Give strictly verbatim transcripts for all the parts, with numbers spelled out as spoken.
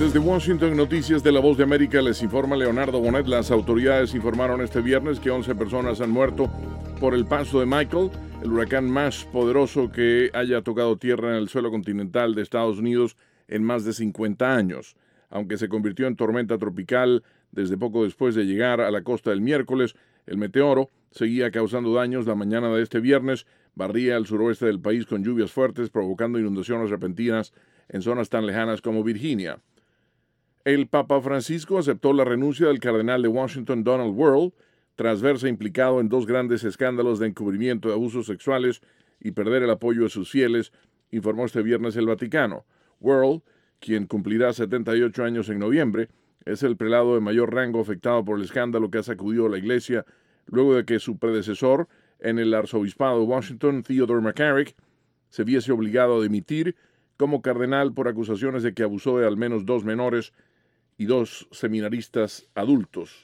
Desde Washington, Noticias de la Voz de América, les informa Leonardo Bonet. Las autoridades informaron este viernes que once personas han muerto por el paso de Michael, el huracán más poderoso que haya tocado tierra en el suelo continental de Estados Unidos en más de cincuenta años. Aunque se convirtió en tormenta tropical desde poco después de llegar a la costa el miércoles, el meteoro seguía causando daños la mañana de este viernes, barría al suroeste del país con lluvias fuertes, provocando inundaciones repentinas en zonas tan lejanas como Virginia. El Papa Francisco aceptó la renuncia del cardenal de Washington, Donald Wuerl, tras verse implicado en dos grandes escándalos de encubrimiento de abusos sexuales y perder el apoyo de sus fieles, informó este viernes el Vaticano. Wuerl, quien cumplirá setenta y ocho años en noviembre, es el prelado de mayor rango afectado por el escándalo que ha sacudido a la Iglesia luego de que su predecesor en el arzobispado de Washington, Theodore McCarrick, se viese obligado a dimitir como cardenal por acusaciones de que abusó de al menos dos menores y dos seminaristas adultos.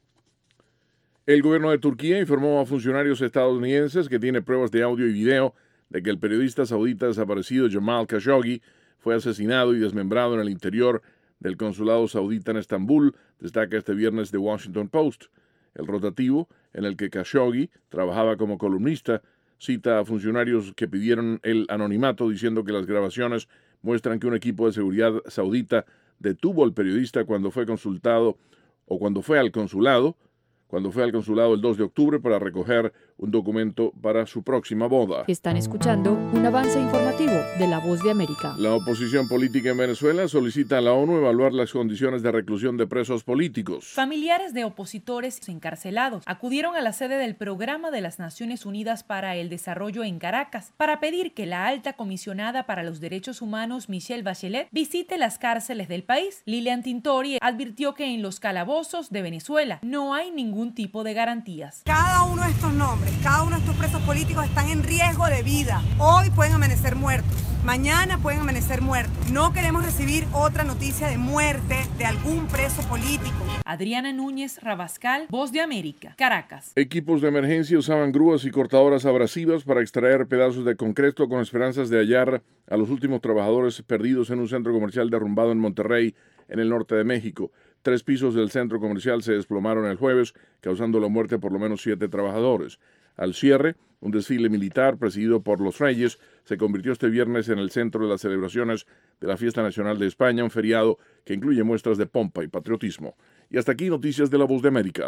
El gobierno de Turquía informó a funcionarios estadounidenses que tiene pruebas de audio y video de que el periodista saudita desaparecido Jamal Khashoggi fue asesinado y desmembrado en el interior del consulado saudita en Estambul, destaca este viernes The Washington Post. El rotativo, en el que Khashoggi trabajaba como columnista, cita a funcionarios que pidieron el anonimato diciendo que las grabaciones muestran que un equipo de seguridad saudita detuvo al periodista cuando fue consultado o cuando fue al consulado, cuando fue al consulado el dos de octubre para recoger un documento para su próxima boda. Están escuchando un avance informativo de La Voz de América. La oposición política en Venezuela solicita a la ONU evaluar las condiciones de reclusión de presos políticos. Familiares de opositores encarcelados acudieron a la sede del Programa de las Naciones Unidas para el Desarrollo en Caracas para pedir que la alta comisionada para los derechos humanos, Michelle Bachelet, visite las cárceles del país. Lilian Tintori advirtió que en los calabozos de Venezuela no hay ningún tipo de garantías. Cada uno de estos nombres, cada uno de estos presos políticos están en riesgo de vida. Hoy pueden amanecer muertos, mañana pueden amanecer muertos. No queremos recibir otra noticia de muerte de algún preso político. Adriana Núñez Rabascal, Voz de América, Caracas. Equipos de emergencia usaban grúas y cortadoras abrasivas para extraer pedazos de concreto con esperanzas de hallar a los últimos trabajadores perdidos en un centro comercial derrumbado en Monterrey, en el norte de México. Tres pisos del centro comercial se desplomaron el jueves, causando la muerte de por lo menos siete trabajadores. Al cierre, un desfile militar presidido por los Reyes se convirtió este viernes en el centro de las celebraciones de la Fiesta Nacional de España, un feriado que incluye muestras de pompa y patriotismo. Y hasta aquí Noticias de la Voz de América.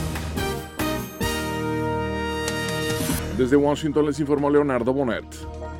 Desde Washington les informó Leonardo Bonet.